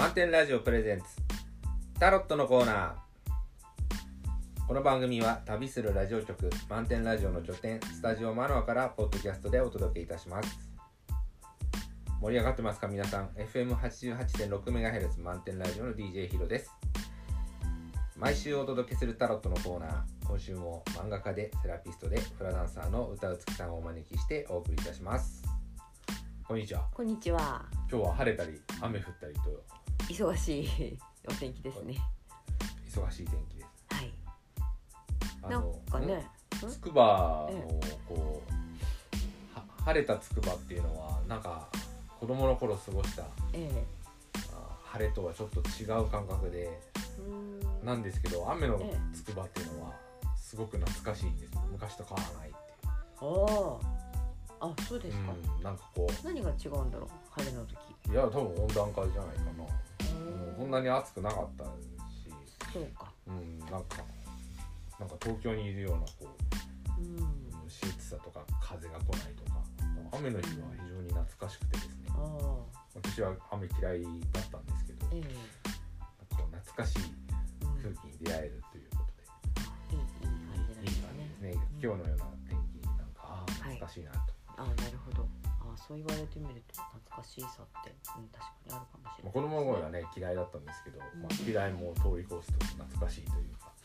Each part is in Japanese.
満点ラジオプレゼンツタロットのコーナー。この番組は旅するラジオ局満点ラジオの拠点スタジオマノアからポッドキャストでお届けいたします。盛り上がってますか皆さん。 FM88.6MHz 満点ラジオの DJ ヒロです。毎週お届けするタロットのコーナー、今週も漫画家でセラピストでフラダンサーの歌うつきさんをお招きしてお送りいたします。こんにちは。 こんにちは。 今日は晴れたり雨降ったりと忙しいお天気ですね。 忙しい天気です。 はい。なんかね、 つくばのこう、晴れたつくばっていうのはなんか子供の頃過ごした、晴れとはちょっと違う感覚でなんですけど、雨のつくばっていうのはすごく懐かしいんです。昔と変わらないっていう。 あ、そうですか。 なんかこう何が違うんだろう、晴れの時。 いや、多分温暖化じゃないかな。こんなに暑くなかったし、 そうか。 なんか東京にいるようなこう、蒸し暑さとか風が来ないとか、雨の日は非常に懐かしくてですね。私は雨嫌いだったんですけど、こう懐かしい空気に出会えるということで、いい感じですね。今日のような天気になんか懐かしいなと。 なるほど。そう言われてみると懐かしさって、確かにあるかもしれない。 子供の頃はね嫌いだったんですけど、嫌いも通り越すと懐かしいというか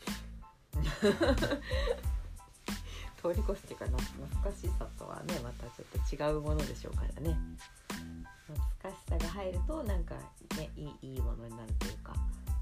通り越すっていうか、懐かしさとはねまたちょっと違うものでしょうからね。懐かしさが入るとなんかね、いいものになるというか、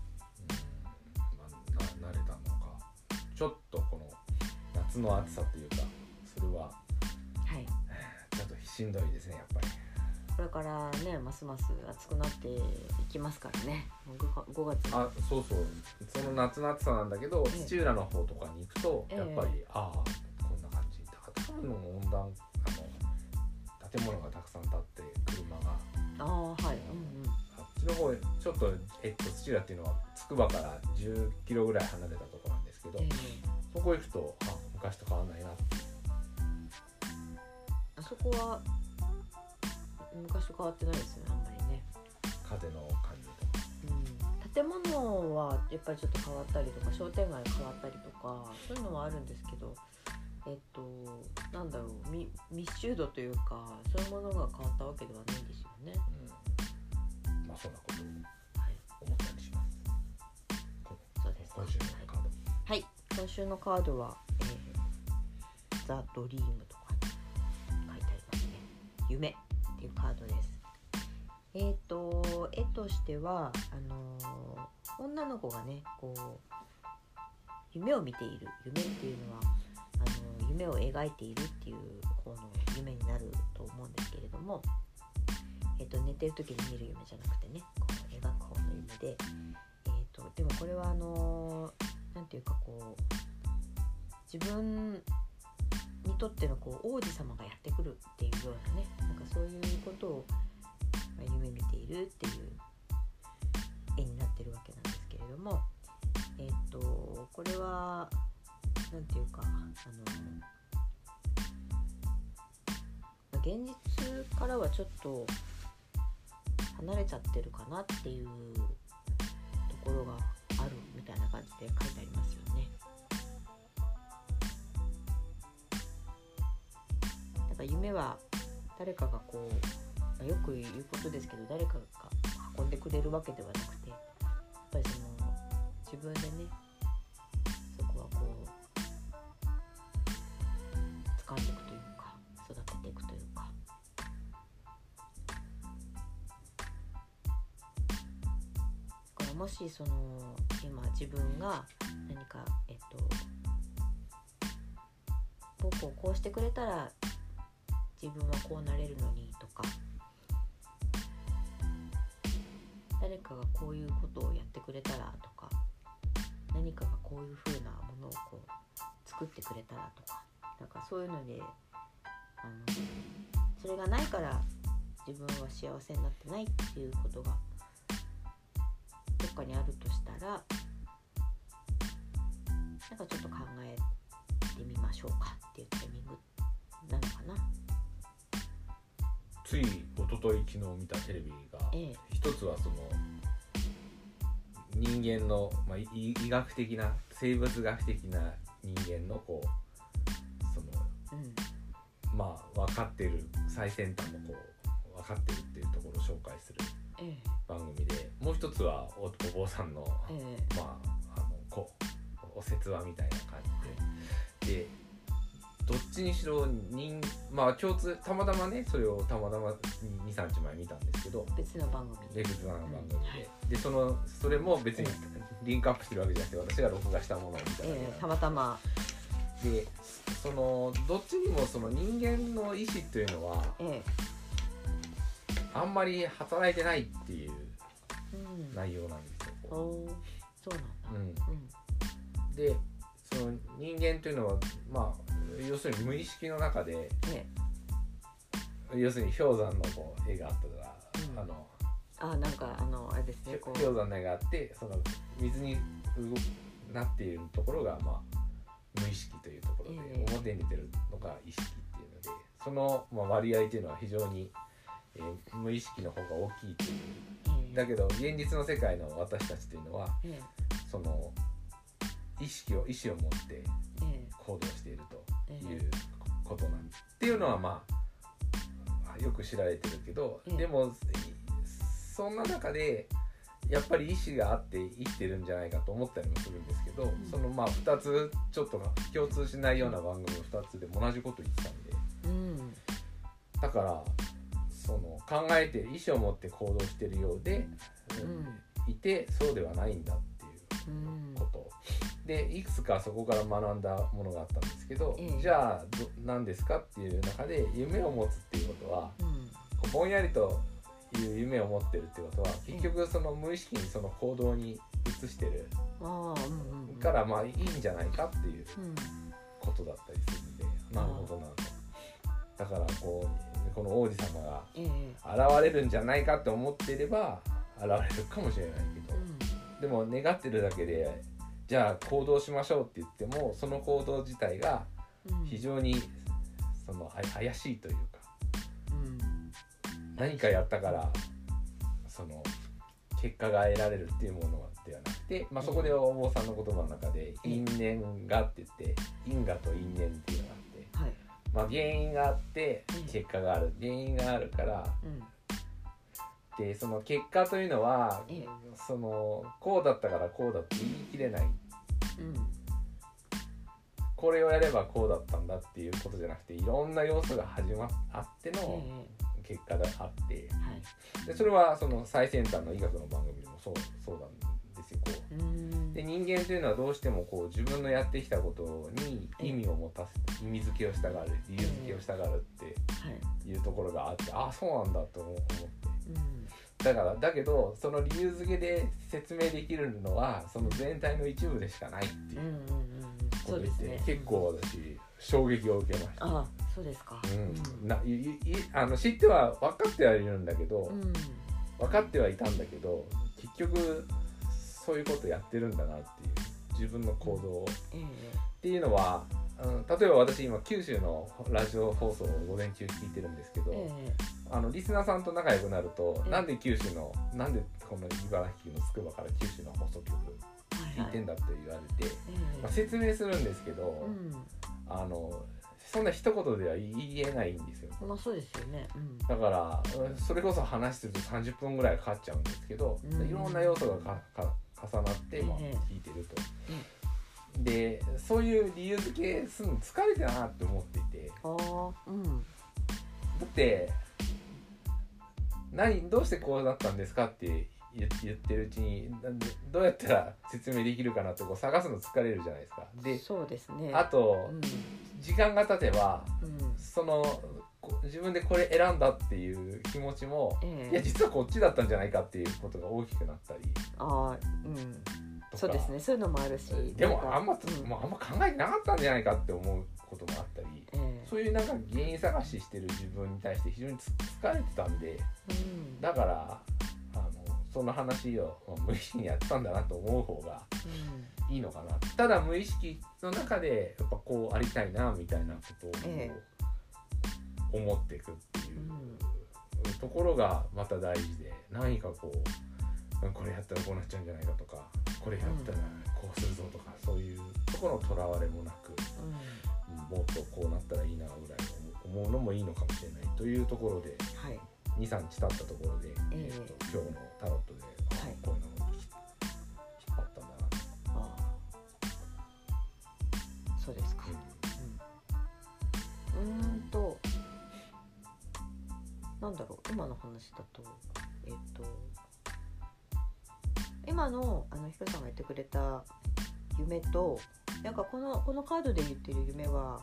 慣れたのか、ちょっとこの夏の暑さというか、それはちょっとしんどいですね。やっぱりこれからね、ますます暑くなっていきますからね。5月。 そうその夏の暑さなんだけど、土浦の方とかに行くとやっぱりこんな感じだから、多分温暖建物がたくさん建って車があっちの方へちょっと土浦っていうのはつくばから10キロぐらい離れたところなんですけど、そこ行くと昔と変わらないなって。 あそこは昔と変わってないですよね、あんまりね。 風の感じとか、 建物はやっぱりちょっと変わったりとか、商店街変わったりとか、そういうのはあるんですけど、なんだろう、密集度というか、そういうものが変わったわけではないんですよね。 そんなことを思ったりします。 そうです。 今週のカード。 はい、今週のカードは、ザ・ドリームとか書いてありますね。夢っていうカードです。絵としては女の子がね、こう夢を見ている。夢っていうのは夢を描いているっていう方の夢になると思うんですけれども、寝てる時に見る夢じゃなくてね、こう描く方の夢で、でもこれはなんていうか、こう自分にとってのこう王子様がやってくるっていうようなね、なんかそういうことを夢見ているっていう絵になってるわけなんですけれども、これはなんていうか、現実からはちょっと離れちゃってるかなっていうところがあるみたいな感じで書いてありますよね。だから夢は誰かがこう、よく言うことですけど、誰かが運んでくれるわけではなくて、やっぱり自分でね、そこはこう掴んでいくというか、育てていくというか。だからもし今自分が何か僕をこうしてくれたら自分はこうなれるのにとか、誰かがこういうことをやってくれたらとか、何かがこういう風なものをこう作ってくれたらとか、なんかそういうのでそれがないから自分は幸せになってないっていうことがどっかにあるとしたら、なんかちょっと考えてみましょうかっていうタイミングなのかな。 つい一昨日昨日見たテレビが、一つは人間の、医学的な生物学的な人間のこうその、分かってる最先端のこう分かってるっていうところを紹介する番組で、もう一つはお坊さんの、お説話みたいな感じで、どっちにしろ共通たまたまねそれをたまたま 2,3 日前見たんですけど、 別の番組で、 でそれも別にリンクアップしてるわけじゃなくて、私が録画したものを見ただけたまたまで、どっちにもその人間の意志というのは、あんまり働いてないっていう内容なんですよ。 そうなんだ。 でその人間というのは要するに無意識の中で、要するに氷山のこう絵があったら、 なんかあれですね、 氷山の絵があって、その水になっているところが無意識というところで、表に出てるのが意識っていうので、その割合というのは非常に、無意識の方が大きいという、だけど現実の世界の私たちというのは、その意思を持って行動しているということなんっていうのはよく知られてるけど、でもそんな中でやっぱり意思があって生きてるんじゃないかと思ったりもするんですけど、その2つちょっと共通しないような番組の2つでも同じこと言ってたんで、だからその考えて意思を持って行動してるようで、いてそうではないんだっていうことで、いくつかそこから学んだものがあったんですけど、じゃあ何ですかっていう中で、夢を持つっていうことは、ぼんやりという夢を持ってるってことは、結局その無意識にその行動に移してるからいいんじゃないかっていうことだったりするんで、なるほどなと。だからこの王子様が現れるんじゃないかって思っていれば現れるかもしれないけど、でも願ってるだけでじゃあ行動しましょうって言っても、その行動自体が非常にその怪しいというか、何かやったからその結果が得られるっていうものではなくて、そこでお坊さんの言葉の中で因縁がって言って、因果と因縁っていうのがあって、原因があって結果がある、原因があるから、でその結果というのは、そのこうだったからこうだって言い切れない、これをやればこうだったんだっていうことじゃなくて、いろんな要素があっての結果があって、でそれはその最先端の医学の番組でもそうなんですよ。で人間というのはどうしても自分のやってきたことに意味を持たせ、意味付けをしたがる、理由付けをしたがるっていうところがあって、そうなんだと思って、だけどその理由付けで説明できるのはその全体の一部でしかないっていうことで、結構私衝撃を受けました。 そうですか。 知っては分かってはいるんだけど、分かってはいたんだけど、結局そういうことやってるんだなっていう、自分の行動を、っていうのは、例えば私今九州のラジオ放送を午前中聞いてるんですけど、リスナーさんと仲良くなると、なんでこの茨城のつくばから九州の放送局聞いてんだって言われて、説明するんですけど、そんな一言では言えないんですよ。 そうですよね。 だからそれこそ話すると30分ぐらいかかっちゃうんですけど、いろんな要素が重なって聞いてると、でそういう理由付けするの疲れてるなって思っていて、だってどうしてこうなったんですかって言ってるうちに、どうやったら説明できるかなって探すの疲れるじゃないですか。で、 そうですね。 あと、時間が経てば、その自分でこれ選んだっていう気持ちも、いや実はこっちだったんじゃないかっていうことが大きくなったり、 そうですね、そういうのもあるし、 でもあんま考えてなかったんじゃないかって思うこともあったり、そういう原因探ししてる自分に対して非常に疲れてたんで、だからその話を無意識にやってたんだなと思う方がいいのかな。ただ無意識の中でやっぱこうありたいなみたいなことを思っていくっていうところがまた大事で、何かこれやったらこうなっちゃうんじゃないかとか、これやったらこうするぞとか、そういうところのとらわれもなく、もっとこうなったらいいなぐらい思うのもいいのかもしれないというところで、 はい、 2、3日経ったところで、今日のタロットで、 はい、 こういうのを引っ張ったんだなと。 そうですか。なんだろう、今の話だと、今のヒロさんが言ってくれた夢と、なんかこのカードで言ってる夢は、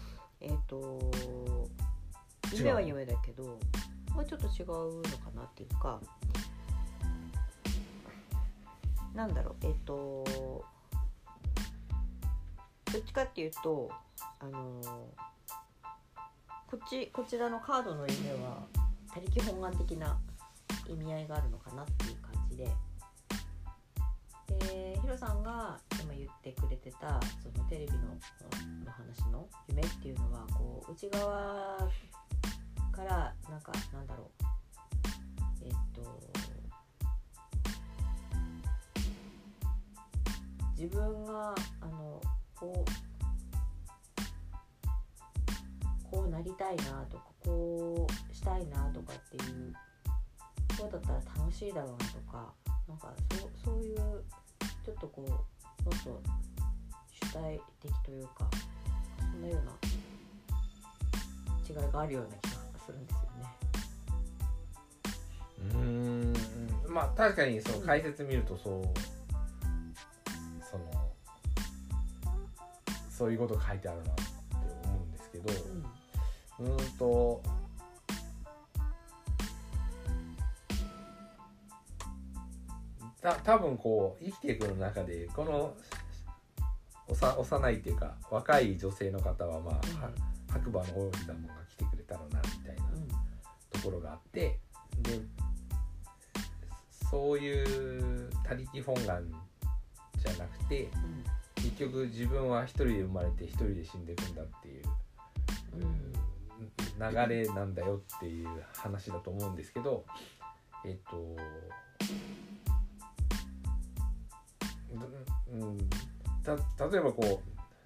夢は夢だけど、まあ、ちょっと違うのかなっていうか、なんだろう、どっちかっていうと、こちらのカードの夢は他力本願的な意味合いがあるのかなっていう感じで、ヒロさんが今言ってくれてたそのテレビの話の夢っていうのは、こう内側からなんだろう、自分がこうなりたいなとか、こうしたいなとかっていう、こうだったら楽しいだろうなとか、なんかそういうちょっとこうもっと主体的というか、そんなような違いがあるような気がするんですよね。 まあ確かにその解説見るとそういうことが書いてあるなって思うんですけど、多分こう生きていくの中で、この幼いっていうか若い女性の方は、まあ白馬の王子様が来てくれたらなみたいなところがあって、でそういう他力本願じゃなくて、結局自分は一人で生まれて一人で死んでいくんだっていう、流れなんだよっていう話だと思うんですけど、例えばこう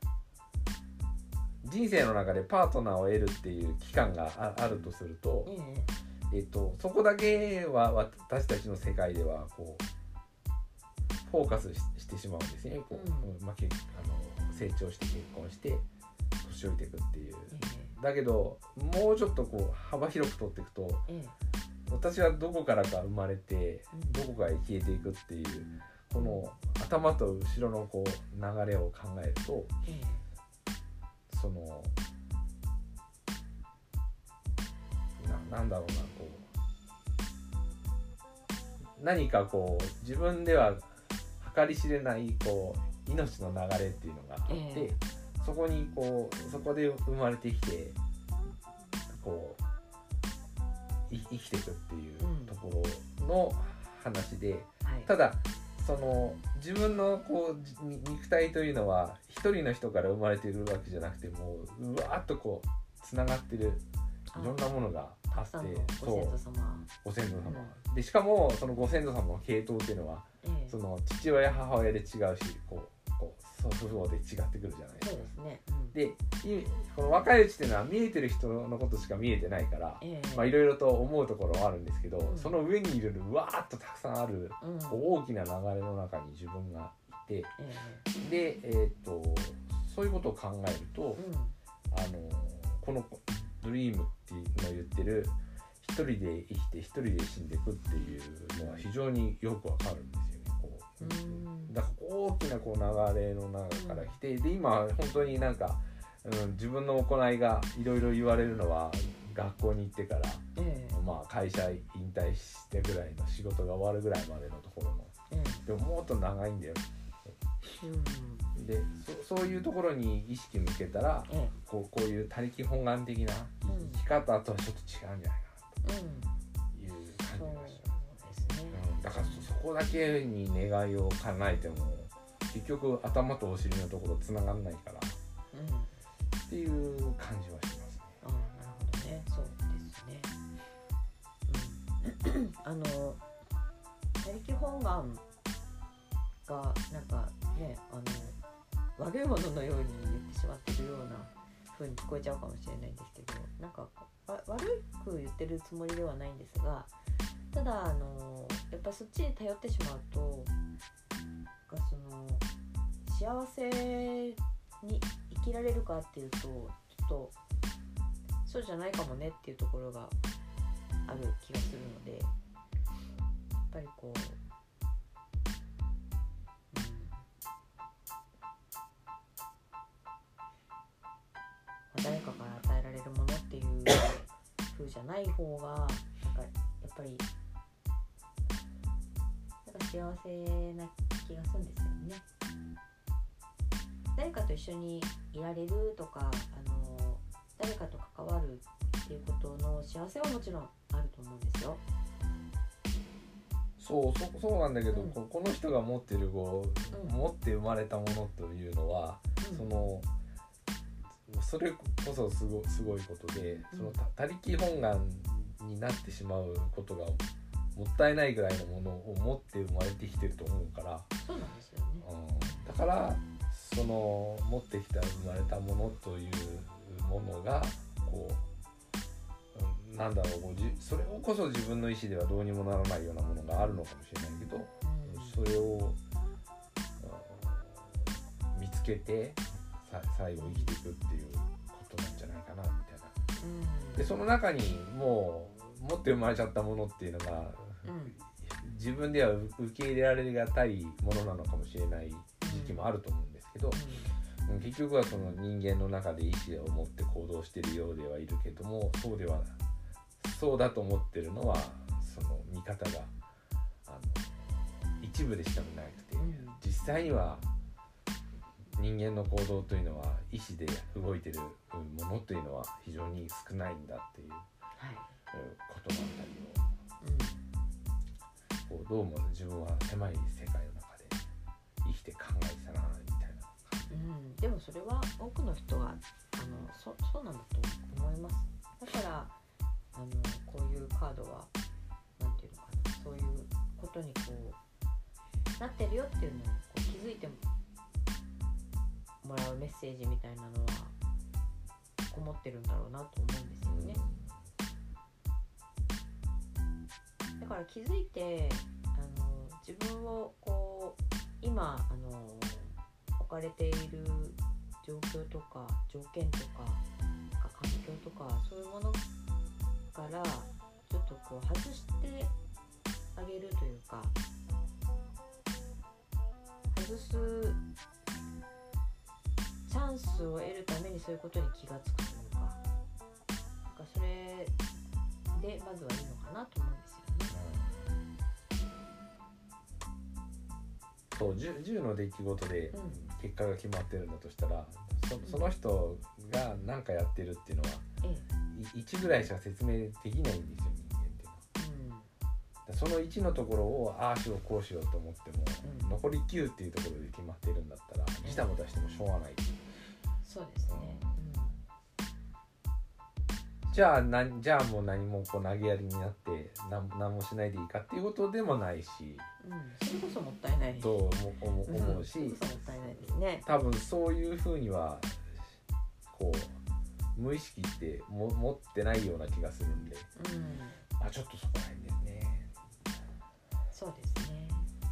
人生の中でパートナーを得るっていう期間があるとすると、そこだけは私たちの世界ではこうフォーカスしてしまうんですね。こう、成長して結婚して年老いていくっていう、だけどもうちょっとこう幅広く取っていくと、私はどこからか生まれて、どこかへ消えていくっていう、この頭と後ろのこう流れを考えると、そのなんだろうな、こう何かこう自分では計り知れないこう命の流れっていうのがあって、そこにこうそこで生まれてきてこう生きていくっていうところの話で、ただその自分のこう肉体というのは一人の人から生まれているわけじゃなくて、もううわーっとこうつながってるいろんなものがあって、ご先祖様、でしかもそのご先祖様の系統っていうのは、その父親母親で違うし、こう祖父母で違ってくるじゃないですか。そうですね。でこの若いうちっていうのは見えてる人のことしか見えてないから、まあいろいろと思うところはあるんですけど、その上にいるわーっとたくさんある、大きな流れの中に自分がいて、でそういうことを考えると、このドリームっていうのを言ってる一人で生きて一人で死んでいくっていうのは非常によくわかるんですよね。だから大きなこう流れの中から来て、で今本当になんか、自分の行いがいろいろ言われるのは、学校に行ってから、まあ会社引退してぐらいの仕事が終わるぐらいまでのところの、でももっと長いんだよ。でそういうところに意識向けたら、こういう他力本願的な生き方とはちょっと違うんじゃないかなという感じがします。だからそこだけに願いを叶えても結局頭とお尻のところつながんないから、っていう感じはしますね。 なるほどね。そうですね。 他力本願がなんかね悪いもののように言ってしまってるような風に聞こえちゃうかもしれないんですけど、なんか悪く言ってるつもりではないんですが、ただやっぱそっちに頼ってしまうとその幸せに生きられるかっていうとちょっとそうじゃないかもねっていうところがある気がするので、やっぱりこう、誰かから与えられるものっていう風じゃない方がなんかやっぱりなんか幸せな気がするんですよね。誰かと一緒にいられるとか誰かと関わるっていうことの幸せはもちろんあると思うんですよ。 そうなんだけど、この人が持ってる持って生まれたものというのは、それこそすごいことで、その他力本願になってしまうことがもったいないぐらいのものを持って生まれてきてると思うから。 そうなんですよね。 だからその持ってきた生まれたものというものがこうなんだろう、それをこそ自分の意思ではどうにもならないようなものがあるのかもしれないけど、それを見つけて最後生きていくっていうことなんじゃないかなみたいな。でその中にもう持って生まれちゃったものっていうのが、自分では受け入れられがたいものなのかもしれない時期もあると思うんですけど、結局はその人間の中で意思を持って行動しているようではいるけども、そうだと思ってるのはその見方が一部でしか見なくて、実際には人間の行動というのは意思で動いてるものというのは非常に少ないんだっていうことだったりを、どうも自分は狭い世界の中で生きて考えてたなみたいな。 でもそれは多くの人がそうなんだと思います。だからこういうカードはなんていうのかな、そういうことにこうなってるよっていうのをこう気づいてもらうメッセージみたいなのはこもってるんだろうなと思うんですよね。だから気づいて自分をこう今置かれている状況とか条件とか環境とかそういうものからちょっとこう外してあげるというか、外すチャンスを得るためにそういうことに気がつくというか、なんかそれでまずはいいのかなと思うんですよね。 そう、10の出来事で結果が決まってるんだとしたら、その人が何かやってるっていうのは、1ぐらいしか説明できないんですよ、人間っていうのは。その1のところをああしようこうしようと思っても、残り9っていうところで決まってるんだったら、ジタバタしてもしょうがない。 そうですね。 じゃあもう何もこう投げやりになって何もしないでいいかっていうことでもないし、 それこそもったいないと思うし、 それこそもったいないですね。 多分そういうふうにはこう無意識って持ってないような気がするんで、ちょっとそこら辺ですね。 そうですね。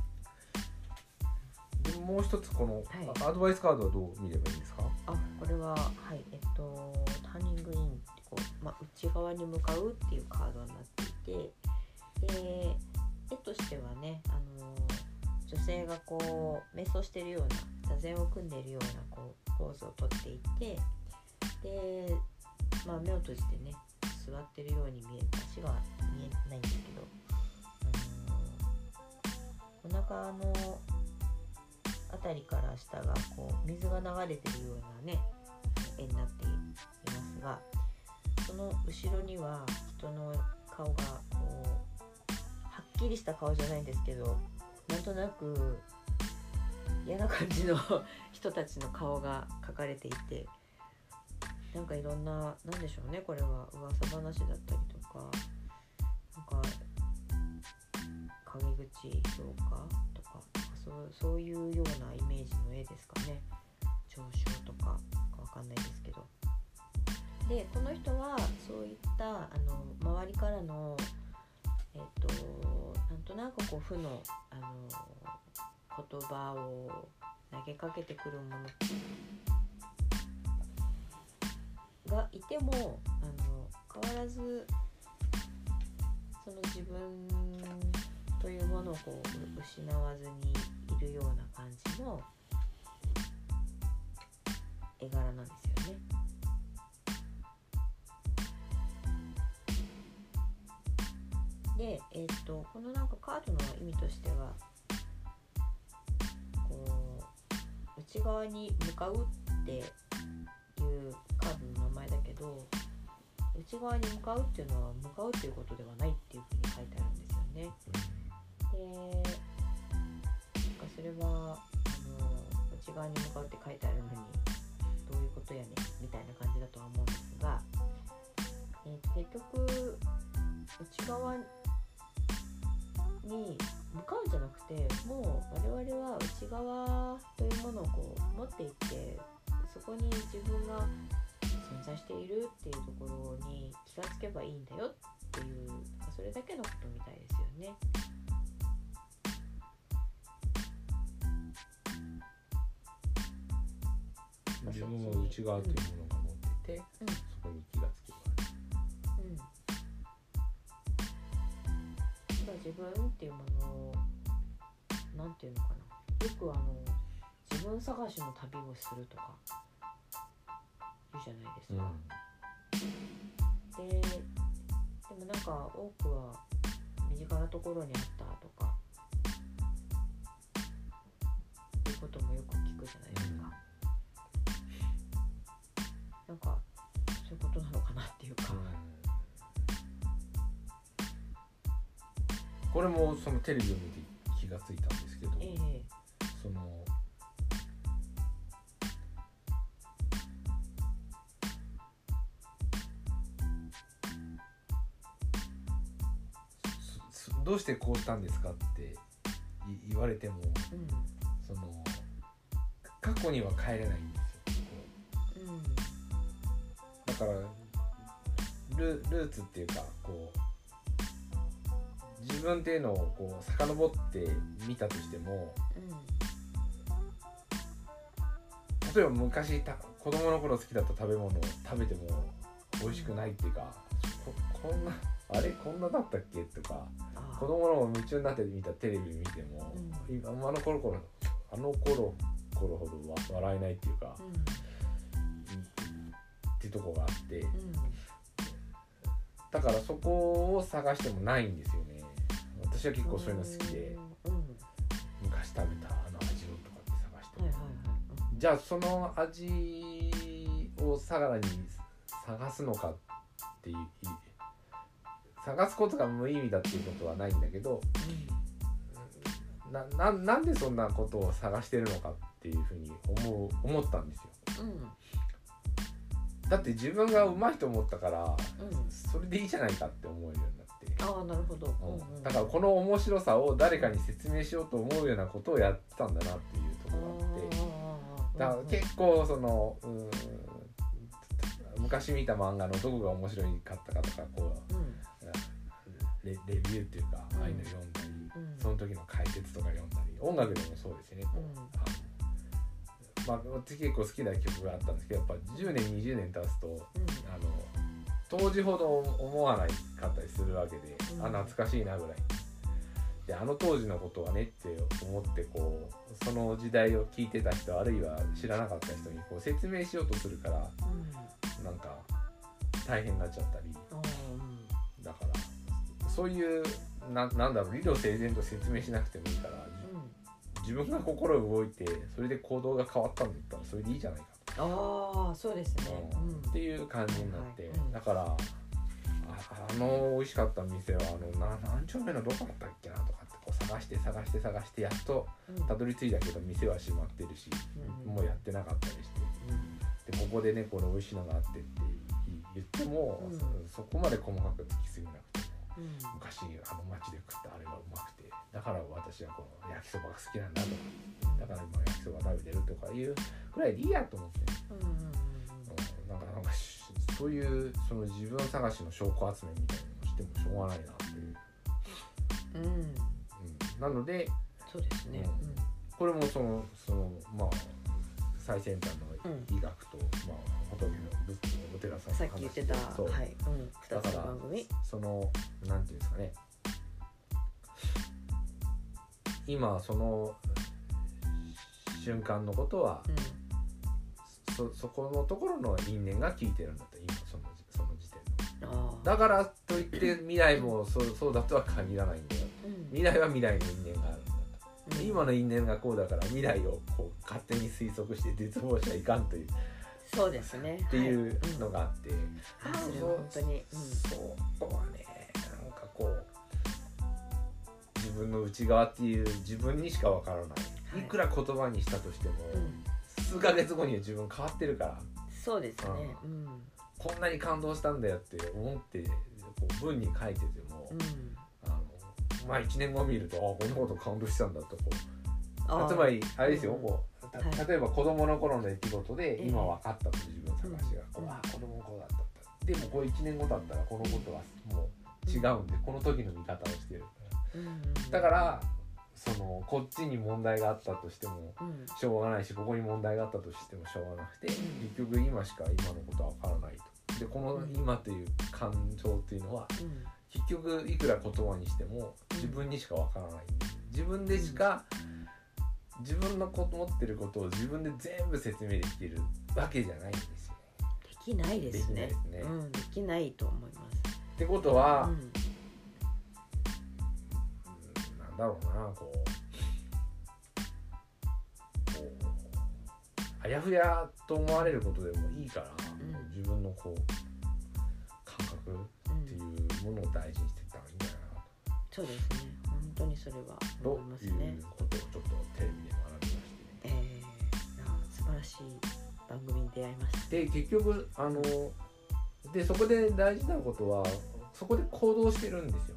でもう一つこのアドバイスカードはどう見ればいいんですか？ これはターニングインって内側に向かうっていうカードになっていて、絵としてはね、女性がこう瞑想しているような座禅を組んでいるようなこうポーズをとっていて、で、目を閉じてね座ってるように見える、足は見えないんですけど、お腹のあたりから下がこう水が流れてるようなね絵になっていますが、その後ろには人の顔がこうはっきりした顔じゃないんですけど、なんとなく嫌な感じの人たちの顔が描かれていて、なんかいろんな、なんでしょうね、これは噂話だったりとか、なんか陰口評価とかそういうようなイメージの絵ですかね。嘲笑とかわかんないですけど、でこの人はそういった周りからのなんとなくこう負の言葉を投げかけてくるものがいても変わらずその自分というものをこう失わずにいるような感じの絵柄なんですよね。で、このなんかカードの意味としてはこう内側に向かうっていうカードの名前だけど、内側に向かうっていうのは向かうっていうことではないっていうふうに書いてあるんですよね。で、それは内側に向かうって書いてあるのにどういうことやねんみたいな感じだとは思うんですが、結局内側に向かうんじゃなくて、もう我々は内側というものをこう持っていって、そこに自分が存在しているっていうところに気がつけばいいんだよっていう、それだけのことみたいですよね。 自分は内側というものが持ってて、そこに気がつけば自分っていうものをなんていうのかな、よく自分探しの旅をするとか言うじゃないですか、でもなんか多くは身近なところにあったとかいうこともよく聞くじゃないですか、なんかそういうことなのかなっていうか、 これもそのテレビを見て気がついたんですけど、そのどうしてこうしたんですかって言われても、その過去には帰れないんですよ、だからルーツっていうかこう自分っていうのをこう遡って見たとしても、例えば昔子供の頃好きだった食べ物を食べても美味しくないっていうか、こんなだったっけとか、子供の夢中になって見たテレビ見ても、あの頃ほど笑えないっていうか、っていうとこがあって、だからそこを探してもないんですよね。私は結構そういうの好きで、昔食べたあの味をとかって探しても、じゃあその味をさらに探すのかっていう、探すことが無意味だっていうことはないんだけど、なんでそんなことを探してるのかっていうふうに思ったんですよ、だって自分が上手いと思ったから、それでいいじゃないかって思うようになって、 なるほど、 だからこの面白さを誰かに説明しようと思うようなことをやってたんだなっていうところがあって、だから結構その昔見た漫画のどこが面白かったかとかこう、レビューっていうか、ああいうの読んだり、その時の解説とか読んだり、音楽でもそうですね、私結構好きな曲があったんですけど、やっぱ10年20年経つと、当時ほど思わないかったりするわけで、懐かしいなぐらいで、当時のことはねって思ってこうその時代を聞いてた人、あるいは知らなかった人にこう説明しようとするから、なんか大変になっちゃったり、だからそういうなんだろう、理路整然と説明しなくてもいいから、自分が心動いてそれで行動が変わったんだったらそれでいいじゃないかと。 そうですね、 っていう感じになって、だから美味しかった店は何丁目のどこだったっけなとかってこう探してやっとたどり着いたけど、店は閉まってるし、もうやってなかったりして、でここでねこれ美味しいのがあってって言っても、そこまで細かく突き過ぎなくても昔あの町で食ったあれがうまくて、だから私はこの焼きそばが好きなんだとか、だから今焼きそば食べてるとかいうくらいでいいやと思って、なんかそういうその自分探しの証拠集めみたいなのをしてもしょうがないなっていう、なのでそうですね、 これもそのまあ最先端の医学と、まあ仏の仏教のお寺さんの話さっき言ってた、 そう、 はい、2つの番組、 そのなんていうんですかね、今その瞬間のことは、そこのところの因縁が効いてるんだと、今その時点の。だからといって未来もそうだとは限らないんだよ、未来は未来の因縁があるんだと、今の因縁がこうだから未来をこう勝手に推測して絶望しちゃいかんという、 そうですねっていうのがあって、 それは本当に、 そこはね、なんかこう自分の内側っていう自分にしかわからない、いくら言葉にしたとしても、数ヶ月後には自分変わってるから、 そうですね、 こんなに感動したんだよって思ってこう文に書いてても、まあ1年後見るとこんなこと感動したんだとこう、つまりあれですよ、こう例えば子供の頃の出来事で今分かったと、自分探しが、子供の頃だったでもこう1年後だったらこのことはもう違うんで、この時の見方をしてるから、だからそのこっちに問題があったとしてもしょうがないし、ここに問題があったとしてもしょうがなくて、結局今しか今のことは分からないと。でこの今という感情っていうのは、結局いくら言葉にしても自分にしか分からないんで、自分でしか自分の思ってることを自分で全部説明できるわけじゃないんですよ。 できないですね。できないと思います。 ってことは、なんだろうな、こうあやふやと思われることでもいいから、自分のこう感覚っていうものを大事にしていったらいいんじゃないかなと。 そうですね、本当にそれは思いますね。 ということをちょっとテレビで学びましてね、 素晴らしい番組に出会いました。 で結局でそこで大事なことはそこで行動してるんですよ。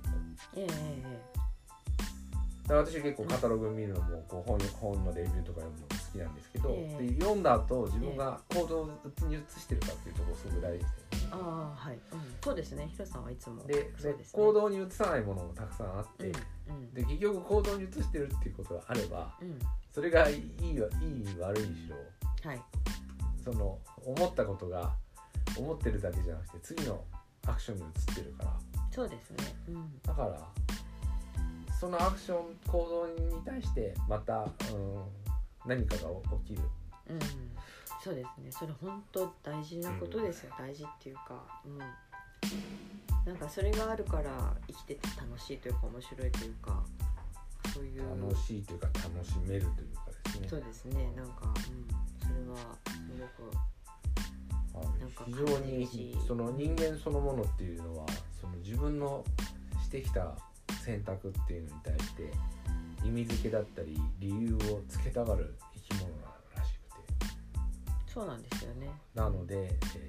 だから私は結構カタログ見るのもこう本のレビューとか読むのも好きなんですけど、で読んだ後自分が行動に移してるかっていうところすごく大事ですよね。 はい、そうですね。ヒロさんはいつもで行動に移さないものもたくさんあって、で結局行動に移してるっていうことがあれば、それがいい悪いしろ、その思ったことが思ってるだけじゃなくて次のアクションに移ってるから。 そうですね、 だからそのアクション行動に対してまた、何かが起きる、 そうですね。それ本当大事なことですよ。大事っていうか、なんかそれがあるから生きてて楽しいというか面白いというか、そういう楽しいというか楽しめるというかですね。 そうですね。なんか、それはすごく非常にその人間そのものっていうのはその自分のしてきた選択っていうのに対して意味付けだったり理由をつけたがる生き物らしくて。 そうなんですよね。 なので、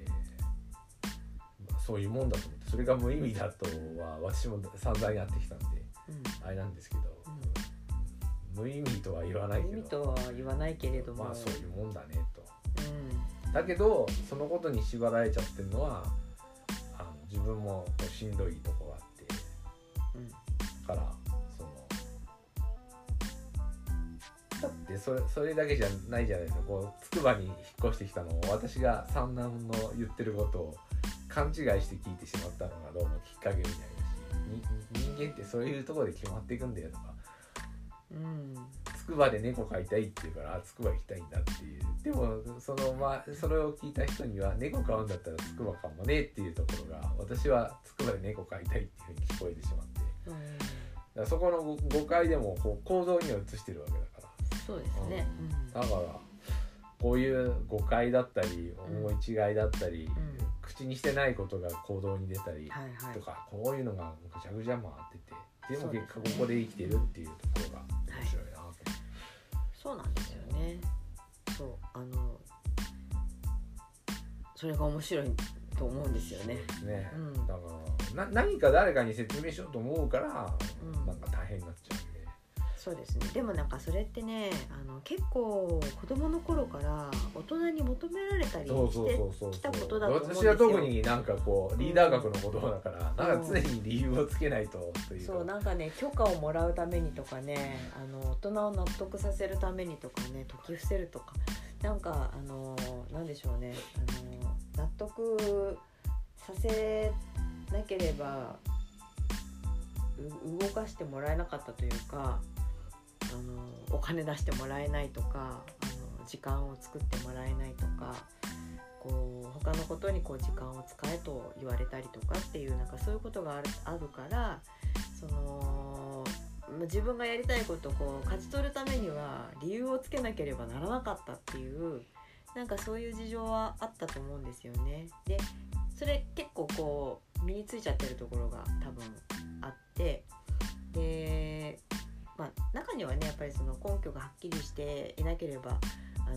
そういうもんだと思って、それが無意味だとは私も散々やってきたんで、あれなんですけど、無意味とは言わないけど、 無意味とは言わないけれども、 まあそういうもんだねと。だけどそのことに縛られちゃってるのは自分もしんどいとこがあって、からそのだってそれだけじゃないじゃないですか。こうつくばに引っ越してきたのを私が三男の言ってることを勘違いして聞いてしまったのがどうもきっかけみたいだし、人間ってそういうところで決まっていくんだよとか、つくばで猫飼いたいって言うからつくば行きたいんだっていう。でもそれを聞いた人には猫飼うんだったらつくばかもねっていうところが、私はつくばで猫飼いたいっていうふうに聞こえてしまって、だからそこの誤解でもこう行動には移してるわけだから。 そうですね、 だからこういう誤解だったり思い違いだったり、口にしてないことが行動に出たりとか、こういうのがぐちゃぐちゃ回ってて、でも結果ここで生きてるっていうところが面白いなと。 そうなんですよね。そうそれが面白いと思うんですよね。 そうですね、だから何か誰かに説明しようと思うから、 うんなんか大変になっちゃうんで。 そうですね。でもなんかそれってね、結構子供の頃から大人に求められたりしてきたことだと思うんですよ。 私は特になんかこうリーダー格の子供だから、なんか常に理由をつけないとという。 そうなんかね、許可をもらうためにとかね、大人を納得させるためにとかね、解き伏せるとか、なんかなんでしょうね、納得させなければ動かしてもらえなかったというか、お金出してもらえないとか、時間を作ってもらえないとか、こう他のことにこう時間を使えと言われたりとかっていう、なんかそういうことがあるから、自分がやりたいことをこう勝ち取るためには理由をつけなければならなかったっていう、なんかそういう事情はあったと思うんですよね。でそれ結構こう身についちゃってるところが多分あって、で中にはね、やっぱりその根拠がはっきりしていなければ、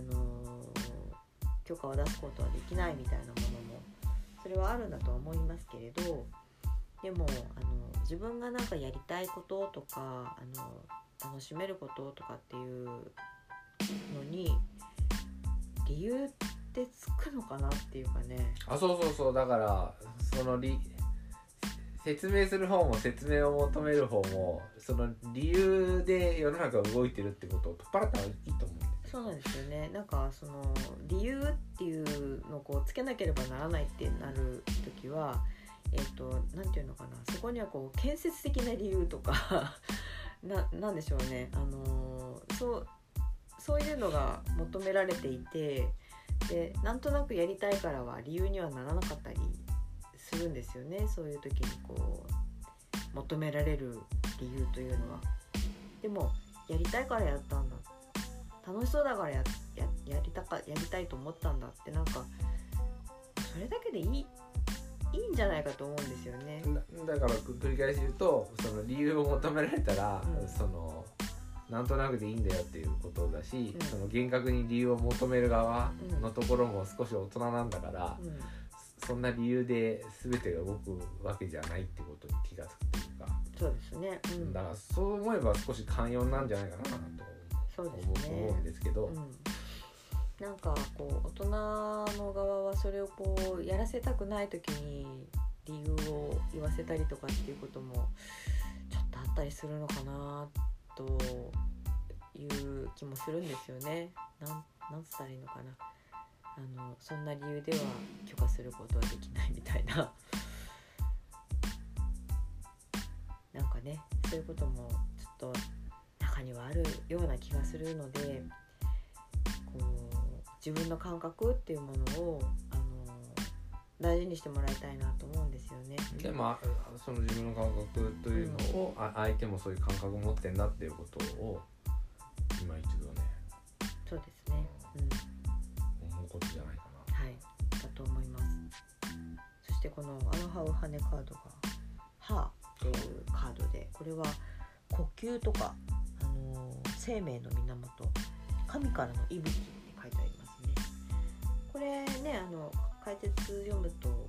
許可を出すことはできないみたいなものもそれはあるんだとは思いますけれど、でも自分がなんかやりたいこととか楽しめることとかっていうのに理由ってつくのかなっていうかね。 そうだからその説明する方も説明を求める方もその理由で世の中が動いてるってことを取っ払った方がいいと思うんです。 そうなんですよね。なんかその理由っていうのをこうつけなければならないってなるときは、なんていうのかな、そこにはこう建設的な理由とかなんでしょうね、そういうのが求められていて、でなんとなくやりたいからは理由にはならなかったりするんですよね。そういう時にこう求められる理由というのは。でもやりたいからやったんだ、楽しそうだからやりたいと思ったんだって、なんかそれだけでいいんじゃないかと思うんですよね。 だから繰り返し言うと、その理由を求められたら、そのなんとなくでいいんだよっていうことだし、その厳格に理由を求める側のところも少し大人なんだから、そんな理由で全てが動くわけじゃないってことに気がつくというか。 そうですね、 だからそう思えば少し寛容なんじゃないかなと思うんですけど、 なんかこう大人の側はそれをこうやらせたくない時に理由を言わせたりとかっていうこともちょっとあったりするのかなという気もするんですよね。なんつったらいいのかな、そんな理由では許可することはできないみたいななんかね、そういうこともちょっと中にはあるような気がするので、こう自分の感覚っていうものを大事にしてもらいたいなと思うんですよね。 でもその自分の感覚というのを、相手もそういう感覚を持ってんだっていうことを今一度ね、 そうですね、 思うことじゃないかな。 はい、だと思います。そしてこのアロハウハネカードがハーっていうカードで、これは呼吸とか、生命の源、神からの息吹って書いてありますね。これね、解説読むと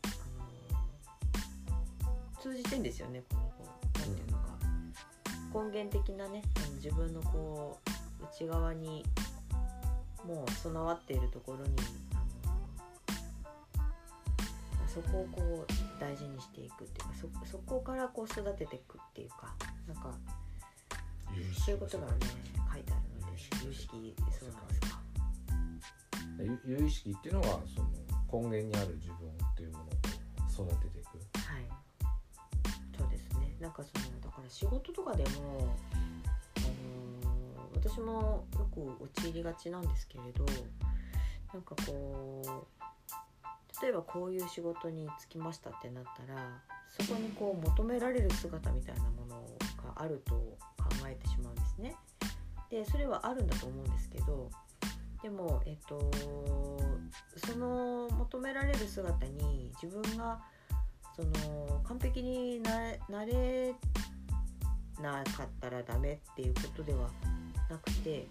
通じてんですよね。このなんていうのか、根源的なね、自分のこう内側にもう備わっているところにそこをこう大事にしていくっていうか、そこからこう育てていくっていうか、なんかそういうことがね書いてあるので、有意識、そうなんですか。 有意識っていうのはその根源にある自分っていうものを育てていく。 はい、そうですね。なんかだから仕事とかでも、私もよく陥りがちなんですけれど、なんかこう例えばこういう仕事に就きましたってなったら、そこにこう求められる姿みたいなものがあると考えてしまうんですね。でそれはあるんだと思うんですけど、でも、その求められる姿に自分が完璧になれなかったらダメっていうことではなくて、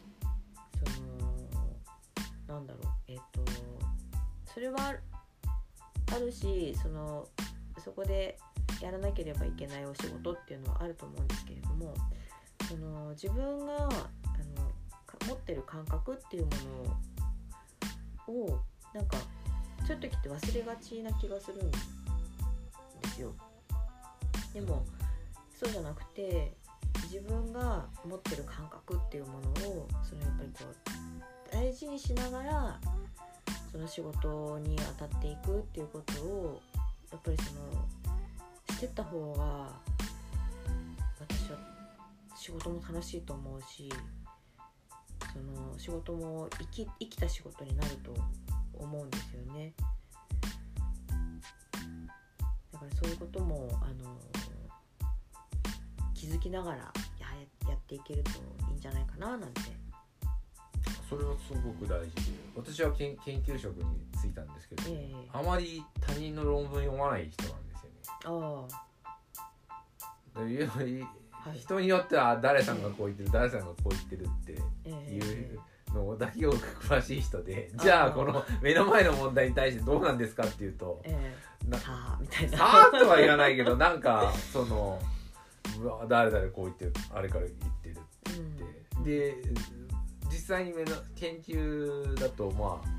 なんだろう、それはあるし、そこで、 やらなければいけないお仕事っていうのはあると思うんですけれども、自分が持ってる感覚っていうものをなんかそういう時って忘れがちな気がするんですよ。でもそうじゃなくて、自分が持ってる感覚っていうものをやっぱりこう大事にしながらその仕事に当たっていくっていうことをやっぱりしてった方が私は仕事も楽しいと思うし、仕事も生きた仕事になると思うんですよね。だからそういうことも気づきながらやっていけるといいんじゃないかななんて。 それはすごく大事で、私は研究職に就いたんですけど、あまり他人の論文読まない人なんですよね。人によっては誰さんがこう言ってる、誰さんがこう言ってるっていうのだけを詳しい人で、じゃあこの目の前の問題に対してどうなんですかっていうと、 さあみたいな、 さあとは言わないけど、なんか誰々こう言ってる、あれから言ってるって、で実際に研究だと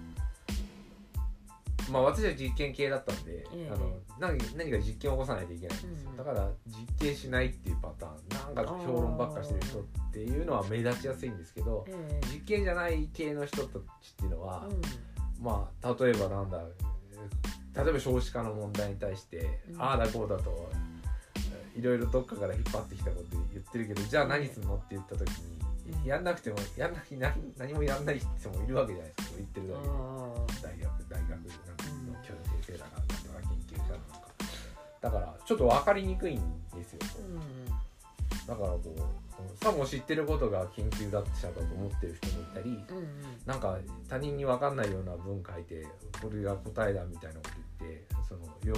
まあ私は実験系だったんで、何か実験を起こさないといけないんですよ。だから実験しないっていうパターン、なんか評論ばっかしてる人っていうのは目立ちやすいんですけど、実験じゃない系の人たちっていうのは、まあ例えば例えば少子化の問題に対して、ああだこうだといろいろどっかから引っ張ってきたこと言ってるけど、じゃあ何するのって言った時に、やんなくても何もやんない人もいるわけじゃないですか。言ってるだけで大学なんかの教授先生だからなんとか研究者とか、だからちょっと分かりにくいんですよ。だからさも知ってることが研究だと思ってる人もいたり、なんか他人に分かんないような文書いてこれが答えだみたいなこと言って、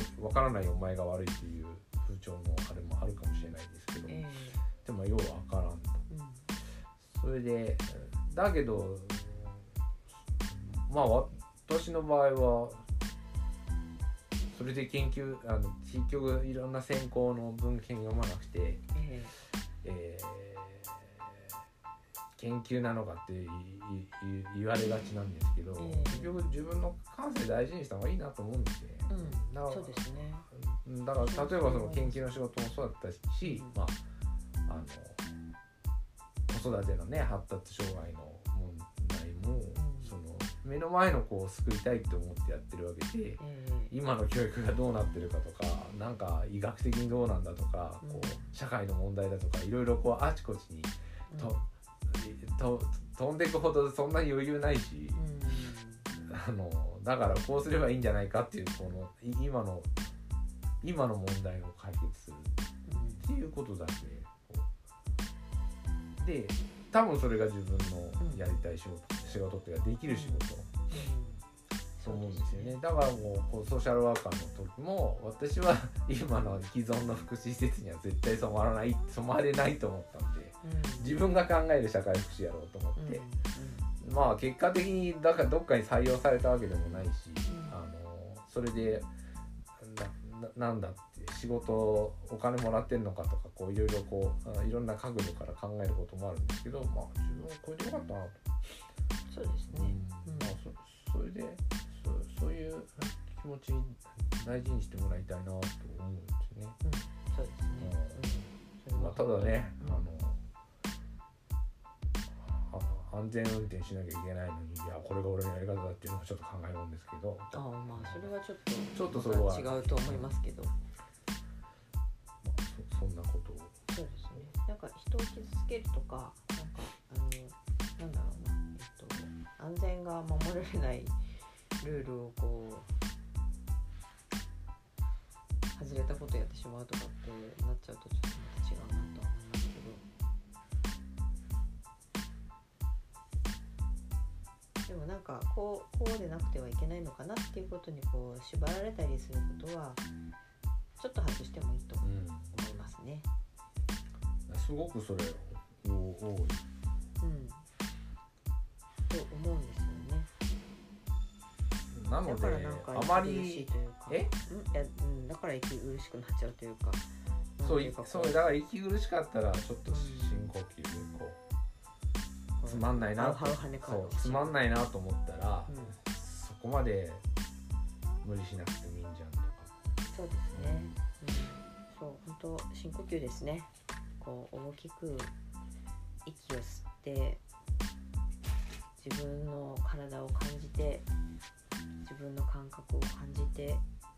分からないお前が悪いっていう風潮のあれもあるかもしれないんですけど、でも要は分からんと。それでだけどまあ私の場合はそれで研究結局いろんな専攻の文献読まなくて、研究なのかって言われがちなんですけど、結局自分の感性大事にした方がいいなと思うんですよね。 そうですね。 だから例えば研究の仕事もそうだったし、子育てのね発達障害の問題も、目の前の子を救いたいって思ってやってるわけで、今の教育がどうなってるかとか、なんか医学的にどうなんだとか、社会の問題だとか、いろいろあちこちに飛んでいくほどそんなに余裕ないし、だからこうすればいいんじゃないかっていう今の問題を解決するっていうことだけで、多分それが自分のやりたい仕事っていうかできる仕事、そう思うんですよね。だからもうソーシャルワーカーの時も私は今の既存の福祉施設には絶対染まれないと思ったんで、自分が考える社会福祉やろうと思って、まあ結果的にだからどっかに採用されたわけでもないし、それでなんだって仕事お金もらってんのかとかいろいろいろんな角度から考えることもあるんですけど、まあ自分はこれでよかったなと。 そうですね。 それでそういう気持ち大事にしてもらいたいなと思うんですよね。 そうですね。 ただね、安全運転しなきゃいけないのに、いやこれが俺のやり方だっていうのはちょっと考えるんですけど、 それはちょっとそれは違うと思いますけど、 そんなことを。 そうですね。なんか人を傷つけるとか、なんだろうな、安全が守られないルールを外れたことやってしまうとかってなっちゃうとちょっとまた違うなとは思いますけど、でもなんかこうでなくてはいけないのかなっていうことに縛られたりすることはちょっと外してもいいと思いますね。 すごくそれ多い。と思うんですよね。 なのでだからなんかあま息苦しいりというか、だから息苦しくなっちゃうというか、 そうだから息苦しかったらちょっと深呼吸でこうつまんないなとつまんないなと思ったら、そこまで無理しなくてもいいんじゃんとか。 そうですね、そう本当深呼吸ですね。こう大きく息を吸って自分の体を感じて自分の感覚を感じて、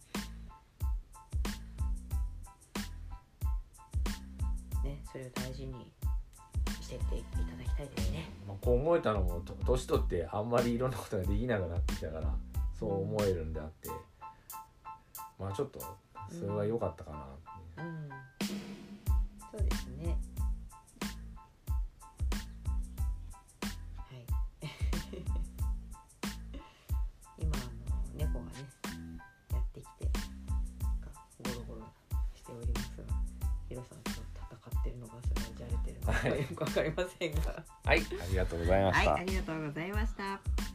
ね、それを大事にしていっていただきたいですね。 こう思えたのも年取ってあんまりいろんなことができなくなってきたからそう思えるんであって、まあちょっとそれは良かったかなっていう、 そうですね。はい今猫がねやってきてゴロゴロしておりますが、ヒロさんと戦ってるのかそれはじゃれてるのかよくわかりませんがはい、ありがとうございました。 はい、ありがとうございました。